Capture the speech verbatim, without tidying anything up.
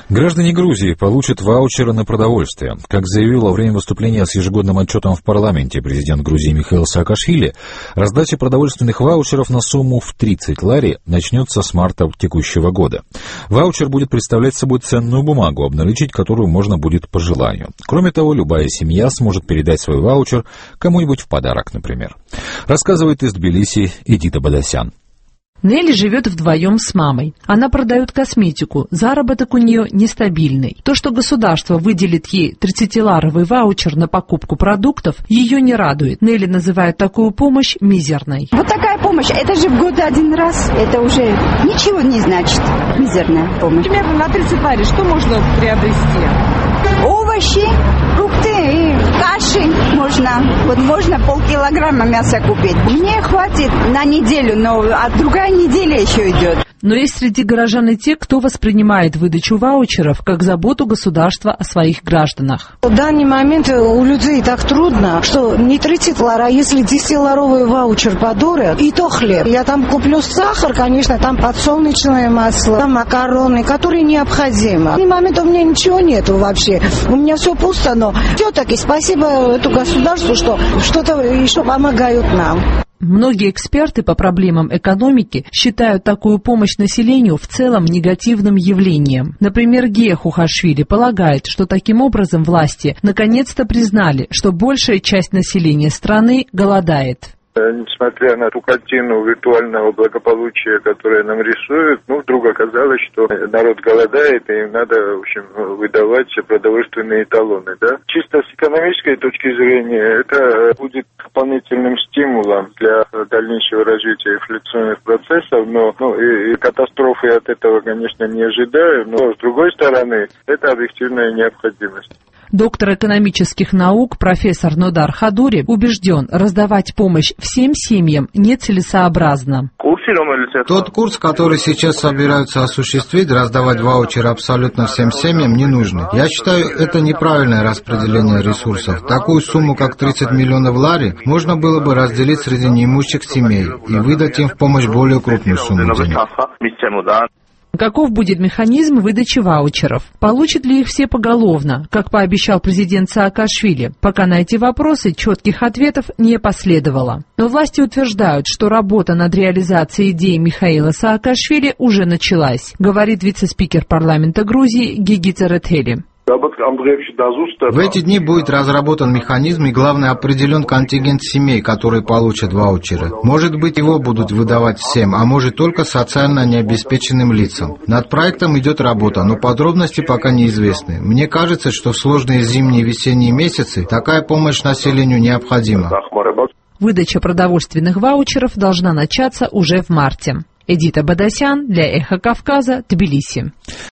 Граждане Грузии получат ваучеры на продовольствие. Как заявил во время выступления с ежегодным отчетом в парламенте президент Грузии Михаил Саакашвили, раздача продовольственных ваучеров на сумму в тридцать лари начнется с марта текущего года. Ваучер будет представлять собой ценную бумагу, обналичить которую можно будет по желанию. Кроме того, любая семья сможет передать свой ваучер кому-нибудь в подарок, например. Рассказывает из Тбилиси Эдита Бадасян. Нелли живет вдвоем с мамой. Она продает косметику, заработок у нее нестабильный. То, что государство выделит ей тридцатиларовый ваучер на покупку продуктов, ее не радует. Нелли называет такую помощь мизерной. Вот такая помощь, это же в год один раз, это уже ничего не значит, мизерная помощь. Примерно на тридцать лари что можно приобрести? Овощи, фрукты и каши можно. Вот можно полкилограмма мяса купить. Мне хватит на неделю, но а другая неделя еще идет. Но есть среди горожан и те, кто воспринимает выдачу ваучеров как заботу государства о своих гражданах. В данный момент у людей так трудно, что не тридцать лар, а если десятиларовый ваучер подорят, и то хлеб. Я там куплю сахар, конечно, там подсолнечное масло, там макароны, которые необходимы. В данный момент у меня ничего нету вообще. У меня все пусто, но все-таки спасибо этому государству, что что-то еще помогают нам. Многие эксперты по проблемам экономики считают такую помощь населению в целом негативным явлением. Например, Гея Хухашвили полагает, что таким образом власти наконец-то признали, что большая часть населения страны голодает. Несмотря на ту картину виртуального благополучия, которую нам рисуют, ну, вдруг оказалось, что народ голодает, и им надо, в общем, выдавать продовольственные талоны, да. Чисто с экономической точки зрения, это будет дополнительным стимулом для дальнейшего развития инфляционных процессов, но ну, и, и катастрофы от этого, конечно, не ожидаю, но, с другой стороны, это объективная необходимость. Доктор экономических наук профессор Нодар Хадури убежден, раздавать помощь всем семьям нецелесообразно. Тот курс, который сейчас собираются осуществить, раздавать ваучеры абсолютно всем семьям, не нужно. Я считаю, это неправильное распределение ресурсов. Такую сумму, как тридцать миллионов лари, можно было бы разделить среди неимущих семей и выдать им в помощь более крупную сумму денег. Каков будет механизм выдачи ваучеров? Получат ли их все поголовно, как пообещал президент Саакашвили? Пока на эти вопросы четких ответов не последовало. Но власти утверждают, что работа над реализацией идеи Михаила Саакашвили уже началась, говорит вице-спикер парламента Грузии Гигица Ретхели. В эти дни будет разработан механизм и, главное, определен контингент семей, которые получат ваучеры. Может быть, его будут выдавать всем, а может только социально необеспеченным лицам. Над проектом идет работа, но подробности пока неизвестны. Мне кажется, что в сложные зимние и весенние месяцы такая помощь населению необходима. Выдача продовольственных ваучеров должна начаться уже в марте. Эдита Бадасян для Эхо Кавказа, Тбилиси.